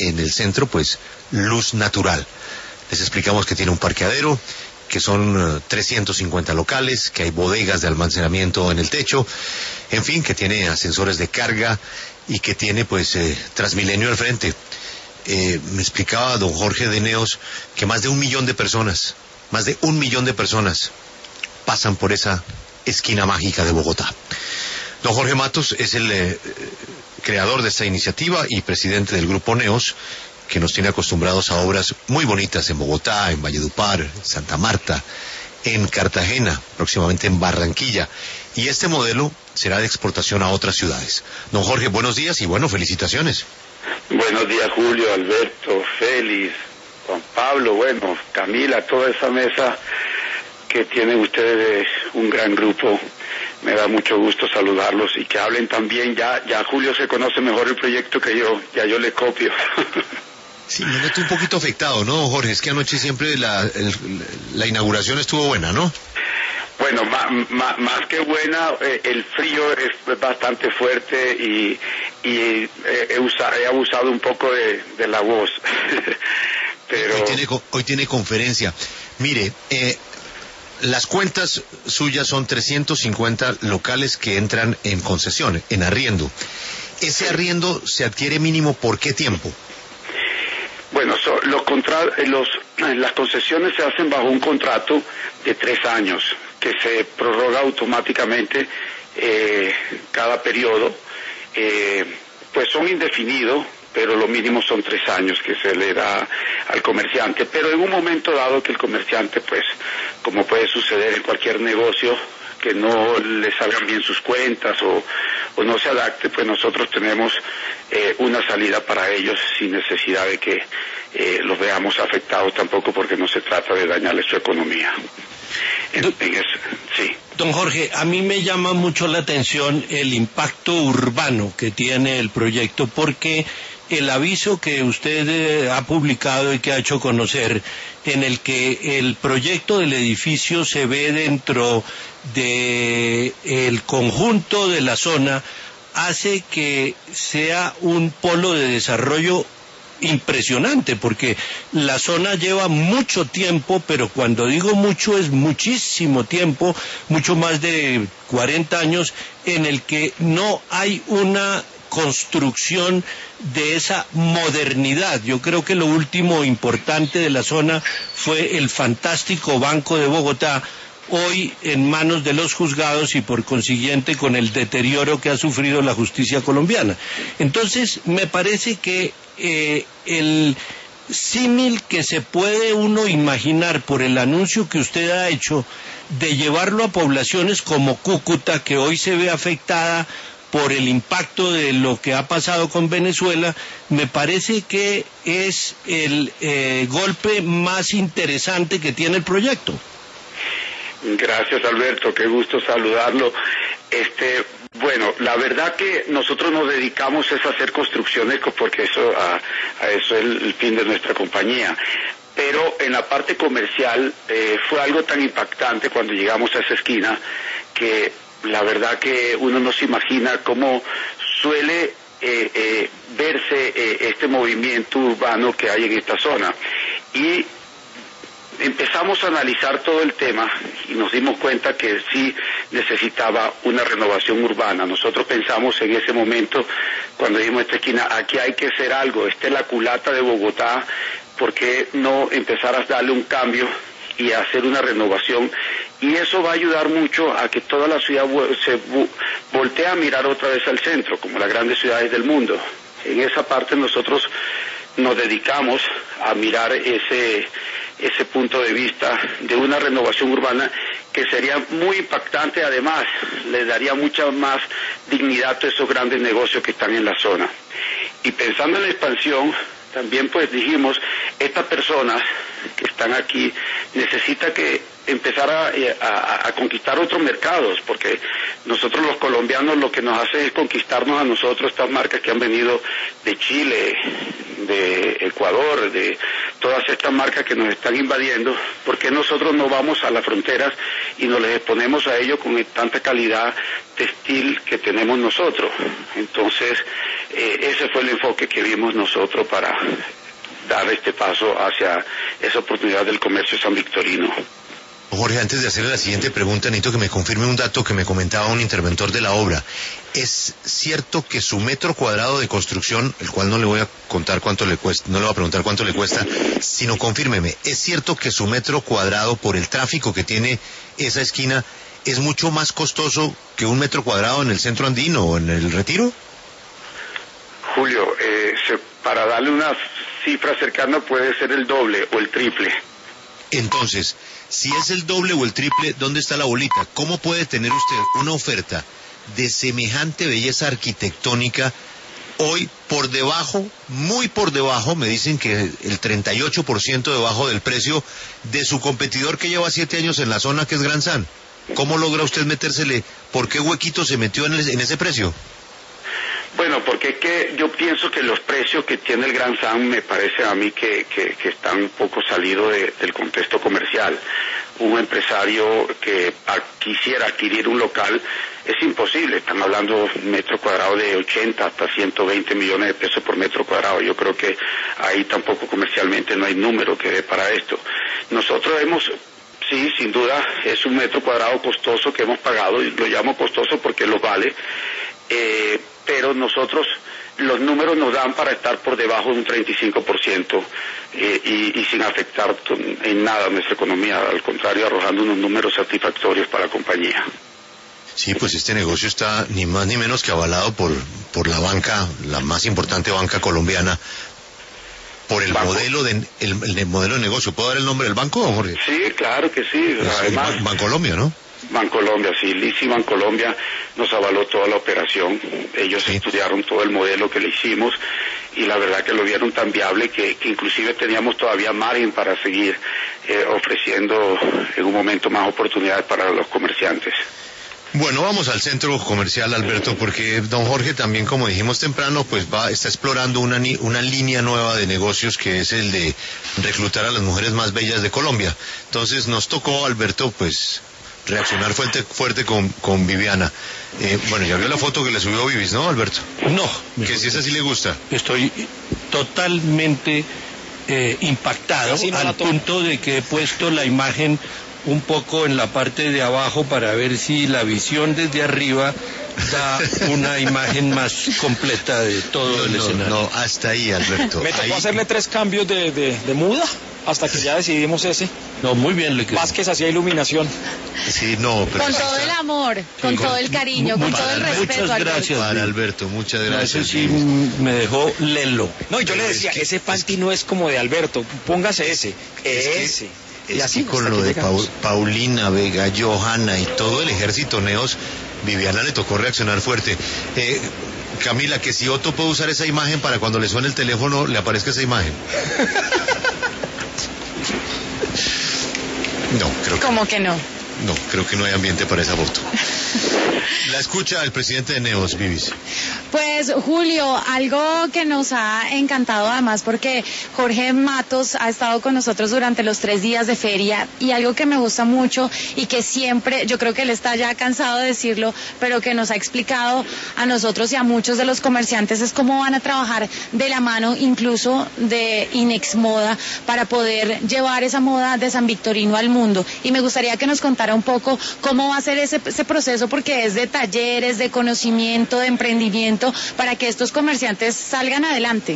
en el centro, pues, luz natural. Les explicamos que tiene un parqueadero, que son 350 locales, que hay bodegas de almacenamiento en el techo, en fin, que tiene ascensores de carga y que tiene, pues, Transmilenio al frente. Me explicaba don Jorge de Neos que más de 1 millón de personas pasan por esa esquina mágica de Bogotá. Don Jorge Matos es el creador de esta iniciativa y presidente del Grupo Neos, que nos tiene acostumbrados a obras muy bonitas en Bogotá, en Valledupar, en Santa Marta, en Cartagena, próximamente en Barranquilla. Y este modelo será de exportación a otras ciudades. Don Jorge, buenos días y bueno, felicitaciones. Buenos días, Julio, Alberto, Félix, Juan Pablo, bueno, Camila, toda esa mesa que tienen ustedes, un gran grupo. Me da mucho gusto saludarlos y que hablen también. Ya Julio se conoce mejor el proyecto que yo, ya yo le copio. Sí, me noto un poquito afectado, ¿no, Jorge? Es que anoche siempre la inauguración estuvo buena, ¿no? Bueno, más que buena, el frío es bastante fuerte y he abusado un poco de la voz. Pero Hoy tiene conferencia. Mire, las cuentas suyas son 350 locales que entran en concesión, en arriendo. ¿Ese arriendo se adquiere mínimo por qué tiempo? Bueno, las concesiones se hacen bajo un contrato de 3 años, que se prorroga automáticamente cada periodo. Pues son indefinidos, pero lo mínimo son 3 años que se le da al comerciante. Pero en un momento dado que el comerciante, pues, como puede suceder en cualquier negocio, que no le salgan bien sus cuentas o no se adapte, pues nosotros tenemos una salida para ellos sin necesidad de que los veamos afectados tampoco, porque no se trata de dañarle su economía. Sí. Don Jorge, a mí me llama mucho la atención el impacto urbano que tiene el proyecto, porque el aviso que usted ha publicado y que ha hecho conocer, en el que el proyecto del edificio se ve dentro del conjunto de la zona, hace que sea un polo de desarrollo impresionante, porque la zona lleva mucho tiempo, pero cuando digo mucho es muchísimo tiempo, mucho más de 40 años, en el que no hay una construcción de esa modernidad. Yo creo que lo último importante de la zona fue el fantástico Banco de Bogotá, hoy en manos de los juzgados y por consiguiente con el deterioro que ha sufrido la justicia colombiana. Entonces, me parece que el símil que se puede uno imaginar por el anuncio que usted ha hecho de llevarlo a poblaciones como Cúcuta, que hoy se ve afectada por el impacto de lo que ha pasado con Venezuela, me parece que es el golpe más interesante que tiene el proyecto. Gracias, Alberto, qué gusto saludarlo. Bueno, la verdad que nosotros nos dedicamos a hacer construcciones, porque a eso es el fin de nuestra compañía. Pero en la parte comercial fue algo tan impactante cuando llegamos a esa esquina, que la verdad que uno no se imagina cómo suele verse este movimiento urbano que hay en esta zona. Y empezamos a analizar todo el tema y nos dimos cuenta que sí necesitaba una renovación urbana. Nosotros pensamos en ese momento, cuando dijimos esta esquina, aquí hay que hacer algo, esta es la culata de Bogotá, ¿por qué no empezar a darle un cambio y a hacer una renovación? Y eso va a ayudar mucho a que toda la ciudad se voltee a mirar otra vez al centro, como las grandes ciudades del mundo. En esa parte nosotros nos dedicamos a mirar ese punto de vista de una renovación urbana que sería muy impactante. Además, le daría mucha más dignidad a esos grandes negocios que están en la zona. Y pensando en la expansión, también pues dijimos, estas personas que están aquí necesitan que empezar a conquistar otros mercados, porque nosotros los colombianos lo que nos hace es conquistarnos a nosotros estas marcas que han venido de Chile, de Ecuador, de todas estas marcas que nos están invadiendo. ¿Por qué nosotros no vamos a las fronteras y nos les exponemos a ellos con tanta calidad textil que tenemos nosotros? Entonces, Ese fue el enfoque que vimos nosotros para dar este paso hacia esa oportunidad del comercio sanvictorino. Jorge, antes de hacerle la siguiente pregunta, necesito que me confirme un dato que me comentaba un interventor de la obra. ¿Es cierto que su metro cuadrado de construcción, el cual no le voy a contar cuánto le cuesta, no le voy a preguntar cuánto le cuesta, sino confírmeme, ¿es cierto que su metro cuadrado, por el tráfico que tiene esa esquina, es mucho más costoso que un metro cuadrado en el centro andino o en el Retiro? Julio, para darle una cifra cercana puede ser el doble o el triple. Entonces, si es el doble o el triple, ¿dónde está la bolita? ¿Cómo puede tener usted una oferta de semejante belleza arquitectónica hoy por debajo, muy por debajo, me dicen que el 38% debajo del precio de su competidor que lleva 7 años en la zona, que es Gran San? ¿Cómo logra usted metérsele? ¿Por qué huequito se metió en ese precio? Bueno, porque es que yo pienso que los precios que tiene el Gran San me parece a mí que están un poco salidos del contexto comercial. Un empresario que quisiera adquirir un local es imposible. Están hablando metro cuadrado de 80 hasta 120 millones de pesos por metro cuadrado. Yo creo que ahí tampoco comercialmente no hay número que dé para esto. Nosotros sí, sin duda, es un metro cuadrado costoso que hemos pagado, y lo llamo costoso porque lo vale. Pero nosotros, los números nos dan para estar por debajo de un 35% y sin afectar en nada nuestra economía, al contrario, arrojando unos números satisfactorios para la compañía. Sí, pues este negocio está ni más ni menos que avalado por la banca, la más importante banca colombiana, por el modelo el modelo de negocio. ¿Puedo dar el nombre del banco, Jorge? Sí, claro que sí. Además, Bancolombia, ¿no? Bancolombia, sí, Lisi Bancolombia nos avaló toda la operación. Ellos estudiaron todo el modelo que le hicimos y la verdad que lo vieron tan viable que inclusive teníamos todavía margen para seguir ofreciendo en un momento más oportunidades para los comerciantes. Bueno, vamos al centro comercial, Alberto, porque don Jorge también, como dijimos temprano, pues está explorando una línea nueva de negocios, que es el de reclutar a las mujeres más bellas de Colombia. Entonces nos tocó, Alberto, pues reaccionar fuerte con Viviana. Bueno, ya vio la foto que le subió Vivis, ¿no, Alberto? No. Que si esa sí le gusta. Estoy totalmente impactado, al punto de que he puesto la imagen un poco en la parte de abajo para ver si la visión desde arriba da una imagen más completa de todo el escenario. No, hasta ahí, Alberto. Me tocó hacerle 3 cambios de muda hasta que ya decidimos ese. No, muy bien le quedó. Vázquez hacía iluminación. Sí, no, pero con todo el amor, con todo el cariño, con todo el respeto. Muchas gracias. Para Alberto, muchas gracias. No, eso sí me dejó lelo. No, y yo le decía, ese panty no es como de Alberto, póngase ese. Y así con lo de Paulina, Vega, Johanna y todo el ejército Neos, Viviana le tocó reaccionar fuerte. Camila, que si Otto puede usar esa imagen para cuando le suene el teléfono le aparezca esa imagen. No, creo que ¿Cómo que no? No, creo que no hay ambiente para esa foto. La escucha el presidente de Neos, Vivis. Pues Julio, algo que nos ha encantado además porque Jorge Matos ha estado con nosotros durante los 3 días de feria y algo que me gusta mucho y que siempre, yo creo que él está ya cansado de decirlo, pero que nos ha explicado a nosotros y a muchos de los comerciantes es cómo van a trabajar de la mano incluso de Inex Moda para poder llevar esa moda de San Victorino al mundo. Y me gustaría que nos contara un poco cómo va a ser ese proceso, porque es de talleres, de conocimiento, de emprendimiento, para que estos comerciantes salgan adelante.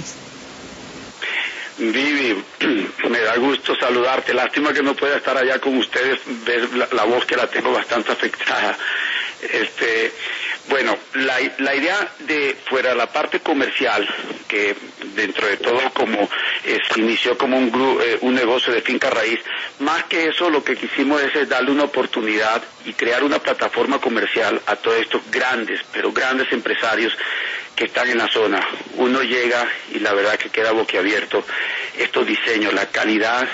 Vivi, me da gusto saludarte. Lástima que no pueda estar allá con ustedes, ver la voz que la tengo bastante afectada. Bueno, la idea de fuera de la parte comercial, que dentro de todo como se inició como un negocio de finca raíz, más que eso lo que quisimos es darle una oportunidad y crear una plataforma comercial a todos estos grandes, pero grandes empresarios que están en la zona. Uno llega y la verdad que queda boquiabierto estos diseños, la calidad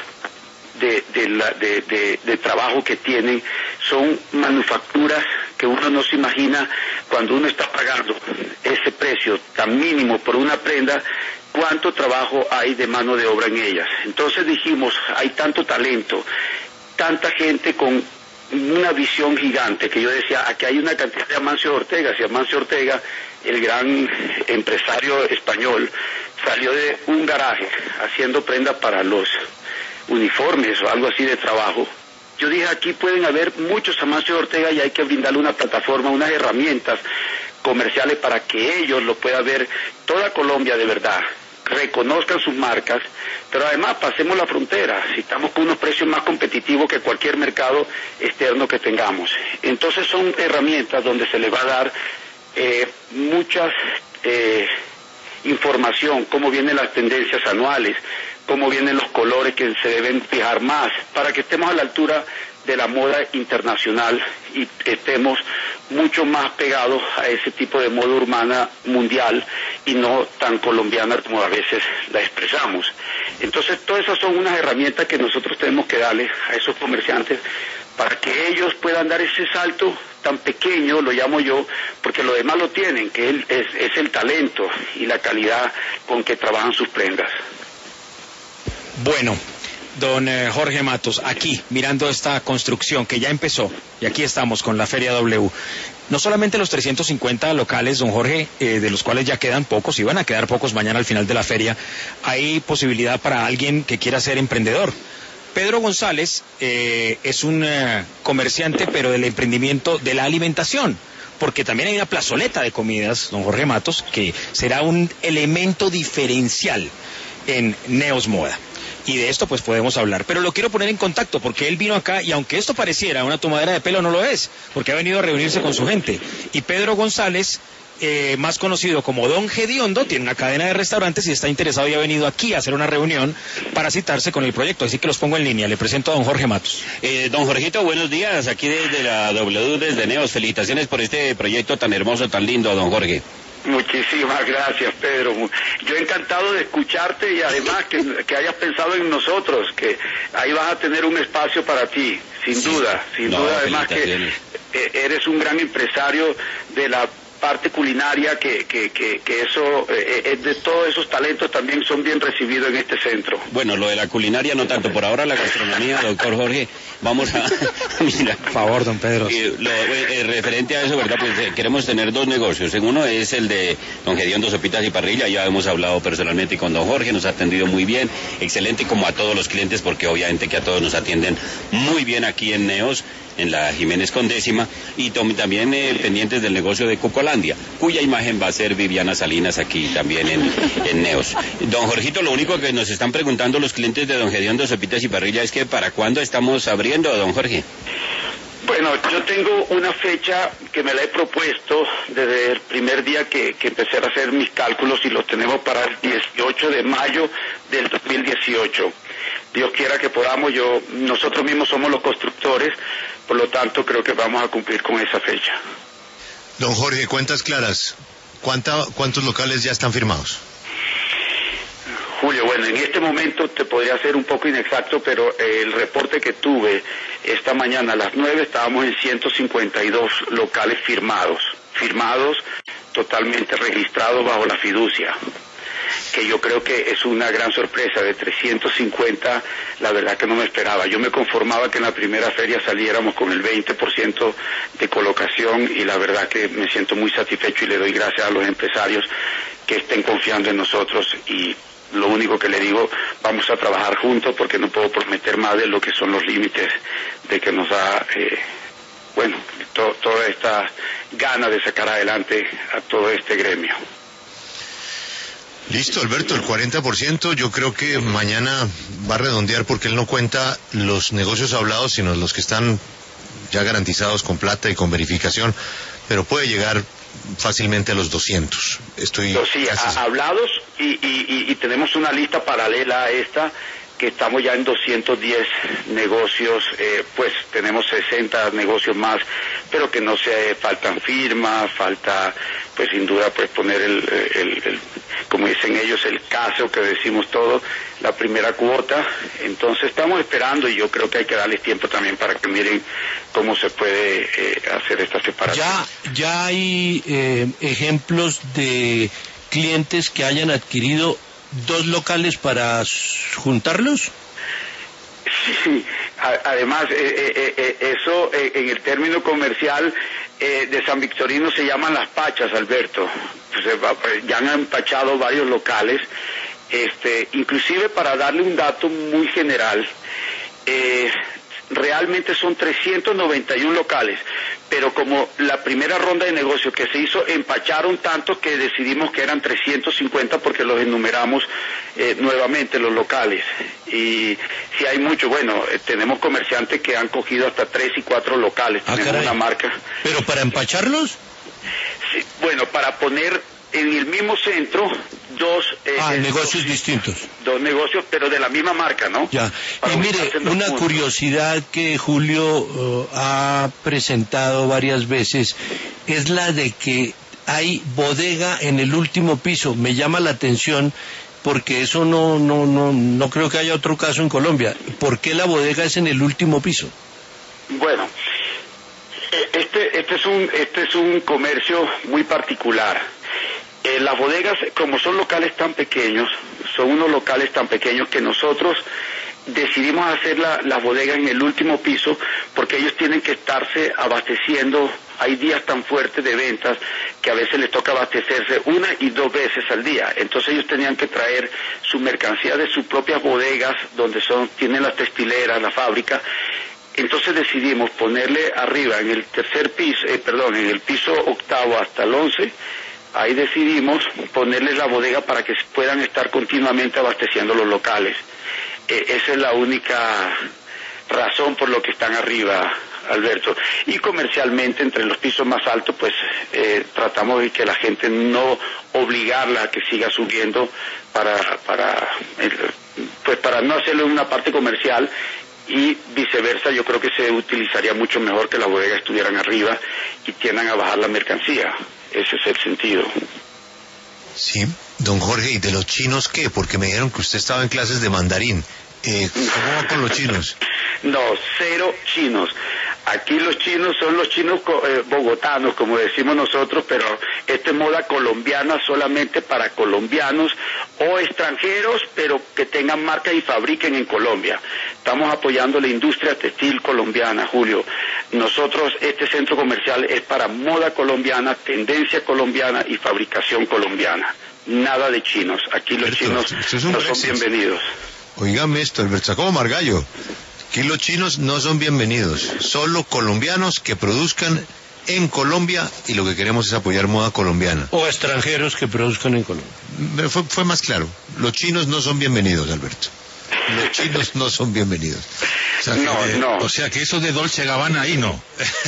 de trabajo que tienen, son manufacturas que uno no se imagina cuando uno está pagando ese precio tan mínimo por una prenda, cuánto trabajo hay de mano de obra en ellas. Entonces dijimos, hay tanto talento, tanta gente con una visión gigante, que yo decía, aquí hay una cantidad de Amancio Ortega. Si Amancio Ortega, el gran empresario español, salió de un garaje haciendo prendas para los uniformes o algo así de trabajo, yo dije, aquí pueden haber muchos Amancio Ortega y hay que brindarle una plataforma, unas herramientas comerciales para que ellos lo pueda ver toda Colombia de verdad, reconozcan sus marcas, pero además pasemos la frontera, si estamos con unos precios más competitivos que cualquier mercado externo que tengamos. Entonces son herramientas donde se les va a dar muchas información, cómo vienen las tendencias anuales, cómo vienen los colores que se deben fijar más, para que estemos a la altura de la moda internacional y estemos mucho más pegados a ese tipo de moda urbana mundial y no tan colombiana como a veces la expresamos. Entonces, todas esas son unas herramientas que nosotros tenemos que darle a esos comerciantes para que ellos puedan dar ese salto tan pequeño, lo llamo yo, porque lo demás lo tienen, que es el talento y la calidad con que trabajan sus prendas. Bueno, don Jorge Matos, aquí, mirando esta construcción que ya empezó, y aquí estamos con la Feria W, no solamente los 350 locales, don Jorge, de los cuales ya quedan pocos, y van a quedar pocos mañana al final de la feria, hay posibilidad para alguien que quiera ser emprendedor. Pedro González es un comerciante, pero del emprendimiento de la alimentación, porque también hay una plazoleta de comidas, don Jorge Matos, que será un elemento diferencial en Neos Moda. Y de esto pues podemos hablar, pero lo quiero poner en contacto porque él vino acá y aunque esto pareciera una tomadera de pelo, no lo es, porque ha venido a reunirse con su gente. Y Pedro González, más conocido como Don Gediondo, tiene una cadena de restaurantes y está interesado y ha venido aquí a hacer una reunión para citarse con el proyecto, así que los pongo en línea. Le presento a don Jorge Matos. Don Jorgito, buenos días, aquí desde la W, desde Neos. Felicitaciones por este proyecto tan hermoso, tan lindo, don Jorge. Muchísimas gracias, Pedro. Yo encantado de escucharte y además que hayas pensado en nosotros, que ahí vas a tener un espacio para ti, sin duda, además que eres un gran empresario de la parte culinaria, que eso, de todos esos talentos también son bien recibidos en este centro. Bueno, lo de la culinaria no tanto, por ahora la gastronomía, doctor Jorge, vamos a... Mira, por favor, don Pedro. Referente a eso, ¿verdad? Pues queremos tener dos negocios. Uno es el de don Gediondo Sopitas y Parrilla, ya hemos hablado personalmente con don Jorge, nos ha atendido muy bien, excelente, como a todos los clientes, porque obviamente que a todos nos atienden muy bien aquí en Neos, en la Jiménez con Décima, y también pendientes del negocio de Cocolandia, cuya imagen va a ser Viviana Salinas aquí también en Neos. Don Jorgito, lo único que nos están preguntando los clientes de don Gediondo Sopitas y Parrilla es que ¿para cuándo estamos abriendo, don Jorge? Bueno, yo tengo una fecha que me la he propuesto desde el primer día que empecé a hacer mis cálculos y los tenemos para el 18 de mayo del 2018. Dios quiera que podamos, nosotros mismos somos los constructores, por lo tanto creo que vamos a cumplir con esa fecha. Don Jorge, cuentas claras, ¿cuántos locales ya están firmados? Julio, bueno, en este momento te podría ser un poco inexacto, pero el reporte que tuve esta mañana a las 9 estábamos en 152 locales firmados totalmente registrados bajo la fiducia, que yo creo que es una gran sorpresa. De 350, la verdad que no me esperaba. Yo me conformaba que en la primera feria saliéramos con el 20% de colocación y la verdad que me siento muy satisfecho y le doy gracias a los empresarios que estén confiando en nosotros y lo único que le digo, vamos a trabajar juntos porque no puedo prometer más de lo que son los límites de que nos da, toda esta gana de sacar adelante a todo este gremio. Listo, Alberto, el 40%, yo creo que mañana va a redondear porque él no cuenta los negocios hablados, sino los que están ya garantizados con plata y con verificación, pero puede llegar fácilmente a los 200. Hablados y tenemos una lista paralela a esta, que estamos ya en 210 negocios, pues tenemos 60 negocios más, pero que no se faltan firmas, falta pues sin duda pues poner el como dicen ellos, el caso que decimos todo, la primera cuota. Entonces estamos esperando y yo creo que hay que darles tiempo también para que miren cómo se puede hacer esta separación. Ya hay ejemplos de clientes que hayan adquirido 2 locales para juntarlos. Sí, Además, eso en el término comercial de San Victorino se llaman las pachas, Alberto. Pues, ya han empachado varios locales. Inclusive, para darle un dato muy general, realmente son 391 locales, pero como la primera ronda de negocio que se hizo, empacharon tanto que decidimos que eran 350 porque los enumeramos nuevamente los locales. Y si hay mucho, bueno, tenemos comerciantes que han cogido hasta 3 y 4 locales, tenemos una marca. ¿Pero para empacharlos? Sí, bueno, para poner en el mismo centro dos negocios distintos. Dos negocios, pero de la misma marca, ¿no? Ya. Y mire, una curiosidad que Julio ha presentado varias veces es la de que hay bodega en el último piso. Me llama la atención porque eso no creo que haya otro caso en Colombia. ¿Por qué la bodega es en el último piso? Bueno, este es un comercio muy particular. Las bodegas, como son locales tan pequeños, son unos locales tan pequeños que nosotros decidimos hacer las bodegas en el último piso porque ellos tienen que estarse abasteciendo. Hay días tan fuertes de ventas que a veces les toca abastecerse 1 y 2 veces al día. Entonces ellos tenían que traer su mercancía de sus propias bodegas donde tienen las textileras, la fábrica. Entonces decidimos ponerle arriba en el en el piso 8º hasta el 11. Ahí decidimos ponerles la bodega para que puedan estar continuamente abasteciendo los locales. Esa es la única razón por lo que están arriba, Alberto. Y comercialmente, entre los pisos más altos, pues tratamos de que la gente no obligarla a que siga subiendo para no hacerlo en una parte comercial. Y viceversa, yo creo que se utilizaría mucho mejor que las bodegas estuvieran arriba y tiendan a bajar la mercancía. Ese es el sentido. Sí, don Jorge, ¿y de los chinos qué? Porque me dijeron que usted estaba en clases de mandarín. ¿Cómo va con los chinos? No, 0 chinos. Aquí los chinos son los chinos bogotanos, como decimos nosotros, pero esta es moda colombiana solamente para colombianos o extranjeros, pero que tengan marca y fabriquen en Colombia. Estamos apoyando la industria textil colombiana, Julio. Nosotros, este centro comercial es para moda colombiana, tendencia colombiana y fabricación colombiana. Nada de chinos. Aquí los chinos no son bienvenidos. Oígame esto, Alberto Jacobo Margallo. Aquí los chinos no son bienvenidos, solo colombianos que produzcan en Colombia y lo que queremos es apoyar moda colombiana. O extranjeros que produzcan en Colombia. Fue más claro, los chinos no son bienvenidos, Alberto. Los chinos no son bienvenidos. O sea, no. O sea que eso de Dolce Gabbana ahí no.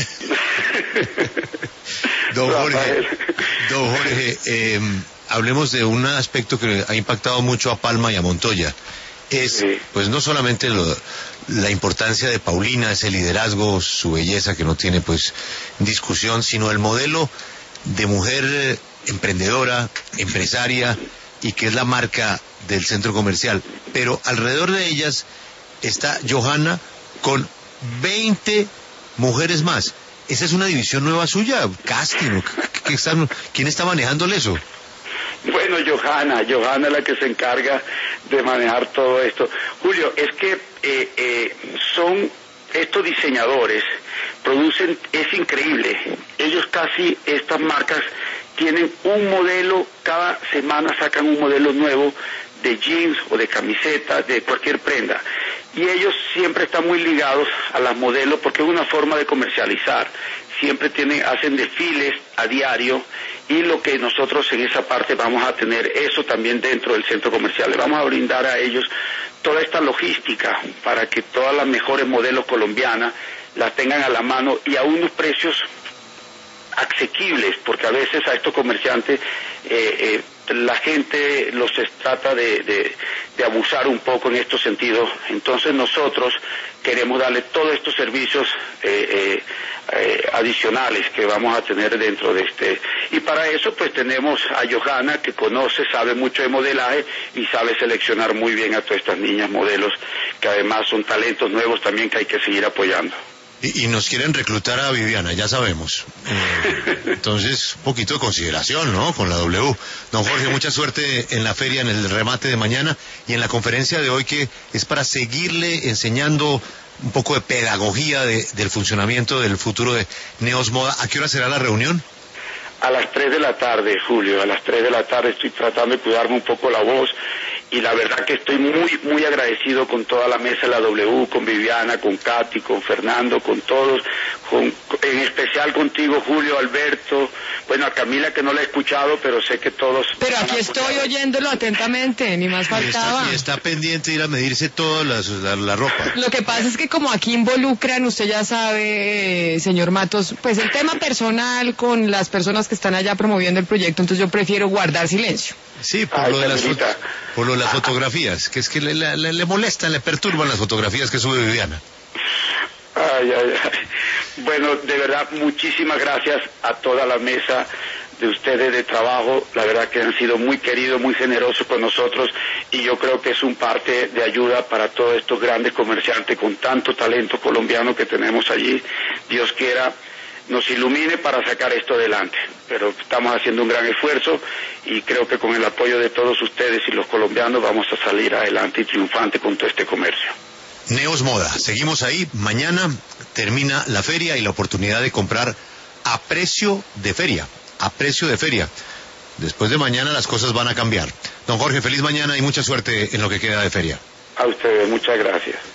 Don Jorge, hablemos de un aspecto que ha impactado mucho a Palma y a Montoya. Pues no solamente la importancia de Paulina, ese liderazgo, su belleza que no tiene pues discusión, sino el modelo de mujer emprendedora, empresaria y que es la marca del centro comercial. Pero alrededor de ellas está Johanna con 20 mujeres más. ¿Esa es una división nueva suya? ¿Casting? ¿Quién está manejándole eso? Bueno, Johanna es la que se encarga de manejar todo esto. Julio, es que son estos diseñadores, producen, es increíble. Ellos casi, estas marcas, tienen un modelo, cada semana sacan un modelo nuevo de jeans o de camiseta, de cualquier prenda. Y ellos siempre están muy ligados a las modelos porque es una forma de comercializar. Siempre hacen desfiles a diario y lo que nosotros en esa parte vamos a tener eso también dentro del centro comercial. Le vamos a brindar a ellos toda esta logística para que todas las mejores modelos colombianas las tengan a la mano y a unos precios asequibles, porque a veces a estos comerciantes la gente los trata de abusar un poco en estos sentidos. Entonces nosotros queremos darle todos estos servicios adicionales que vamos a tener dentro de este. Y para eso pues tenemos a Johanna, que conoce, sabe mucho de modelaje y sabe seleccionar muy bien a todas estas niñas modelos, que además son talentos nuevos también que hay que seguir apoyando. Y nos quieren reclutar a Viviana, ya sabemos. Entonces, un poquito de consideración, ¿no? Con la W. Don Jorge, mucha suerte en la feria, en el remate de mañana y en la conferencia de hoy, que es para seguirle enseñando un poco de pedagogía del funcionamiento del futuro de Neos Moda. ¿A qué hora será la reunión? A las 3 de la tarde, Julio, a las 3 de la tarde. Estoy tratando de cuidarme un poco la voz y la verdad que estoy muy agradecido con toda la mesa de la W, con Viviana, con Katy, con Fernando, con todos, en especial contigo, Julio, Alberto, bueno, a Camila que no la he escuchado, pero sé que todos... Pero aquí estoy oyéndolo atentamente, ni más faltaba. Y está pendiente de ir a medirse toda la ropa. Lo que pasa es que como aquí involucran, usted ya sabe, señor Matos, pues el tema personal con las personas que están allá promoviendo el proyecto, entonces yo prefiero guardar silencio. Sí, por lo de las fotografías, que es que le molestan, le perturban las fotografías que sube Viviana. Ay. Bueno, de verdad, muchísimas gracias a toda la mesa de ustedes de trabajo. La verdad que han sido muy queridos, muy generosos con nosotros y yo creo que es un parte de ayuda para todos estos grandes comerciantes con tanto talento colombiano que tenemos allí. Dios quiera nos ilumine para sacar esto adelante, pero estamos haciendo un gran esfuerzo y creo que con el apoyo de todos ustedes y los colombianos vamos a salir adelante y triunfante con todo este comercio. Neos Moda, seguimos ahí. Mañana termina la feria y la oportunidad de comprar a precio de feria. Después de mañana las cosas van a cambiar. Don Jorge, feliz mañana y mucha suerte en lo que queda de feria. A ustedes, muchas gracias.